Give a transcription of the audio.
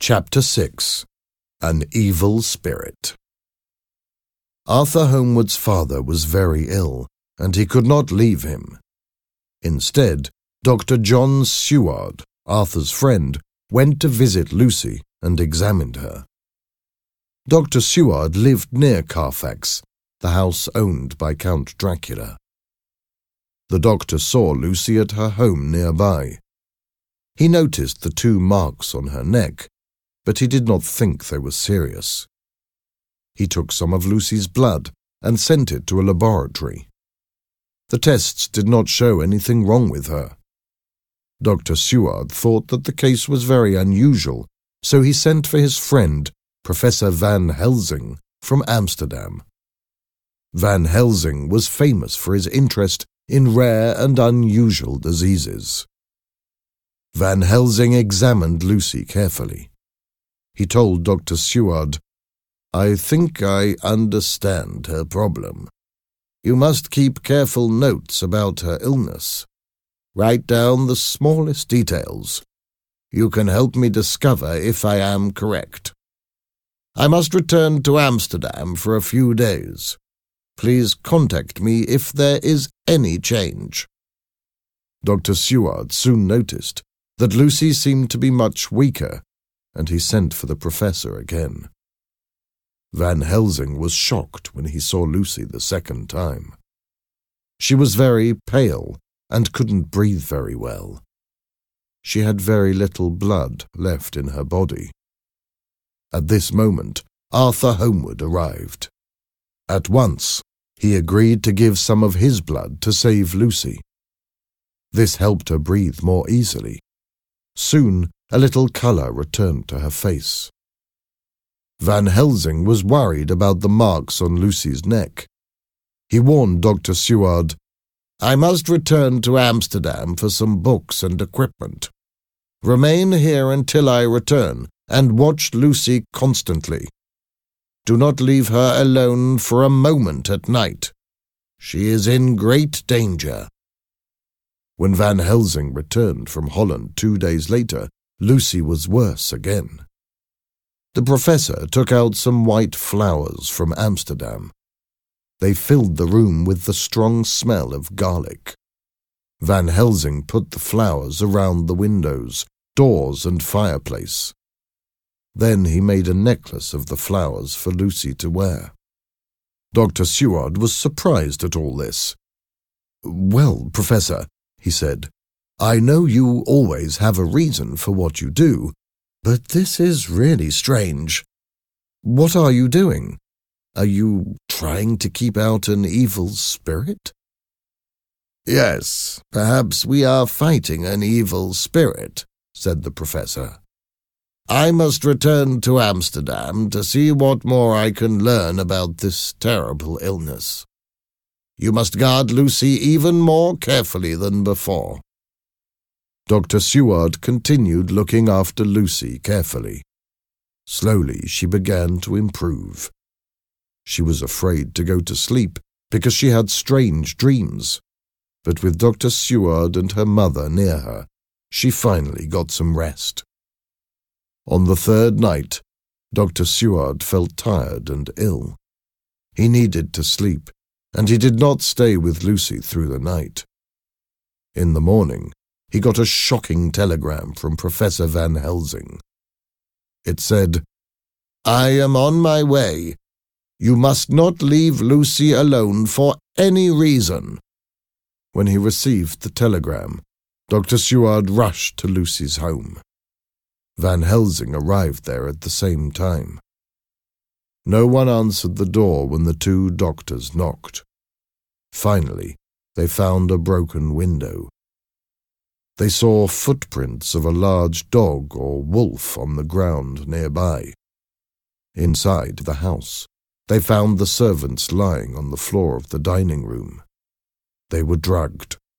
Chapter 6. An Evil Spirit. Arthur Holmwood's father was very ill, and he could not leave him. Instead, Dr. John Seward, Arthur's friend, went to visit Lucy and examined her. Dr. Seward lived near Carfax, the house owned by Count Dracula. The doctor saw Lucy at her home nearby. He noticed the 2 marks on her neck, but he did not think they were serious. He took some of Lucy's blood and sent it to a laboratory. The tests did not show anything wrong with her. Dr. Seward thought that the case was very unusual, so he sent for his friend, Professor Van Helsing, from Amsterdam. Van Helsing was famous for his interest in rare and unusual diseases. Van Helsing examined Lucy carefully. He told Dr. Seward, "I think I understand her problem. You must keep careful notes about her illness. Write down the smallest details. You can help me discover if I am correct. I must return to Amsterdam for a few days. Please contact me if there is any change." Dr. Seward soon noticed that Lucy seemed to be much weaker, and he sent for the professor again. Van Helsing was shocked when he saw Lucy the second time. She was very pale and couldn't breathe very well. She had very little blood left in her body. At this moment, Arthur Holmwood arrived. At once, he agreed to give some of his blood to save Lucy. This helped her breathe more easily. Soon, a little colour returned to her face. Van Helsing was worried about the marks on Lucy's neck. He warned Dr. Seward, "I must return to Amsterdam for some books and equipment. Remain here until I return, and watch Lucy constantly. Do not leave her alone for a moment at night. She is in great danger." When Van Helsing returned from Holland 2 days later, Lucy was worse again. The professor took out some white flowers from Amsterdam. They filled the room with the strong smell of garlic. Van Helsing put the flowers around the windows, doors, and fireplace. Then he made a necklace of the flowers for Lucy to wear. Dr. Seward was surprised at all this. "Well, Professor," he said, "I know you always have a reason for what you do, but this is really strange. What are you doing? Are you trying to keep out an evil spirit?" "Yes, perhaps we are fighting an evil spirit," said the professor. "I must return to Amsterdam to see what more I can learn about this terrible illness. You must guard Lucy even more carefully than before." Dr. Seward continued looking after Lucy carefully. Slowly she began to improve. She was afraid to go to sleep because she had strange dreams, but with Dr. Seward and her mother near her, she finally got some rest. On the 3rd night, Dr. Seward felt tired and ill. He needed to sleep, and he did not stay with Lucy through the night. In the morning, he got a shocking telegram from Professor Van Helsing. It said, "I am on my way. You must not leave Lucy alone for any reason." When he received the telegram, Dr. Seward rushed to Lucy's home. Van Helsing arrived there at the same time. No one answered the door when the 2 doctors knocked. Finally, they found a broken window. They saw footprints of a large dog or wolf on the ground nearby. Inside the house, they found the servants lying on the floor of the dining room. They were drugged.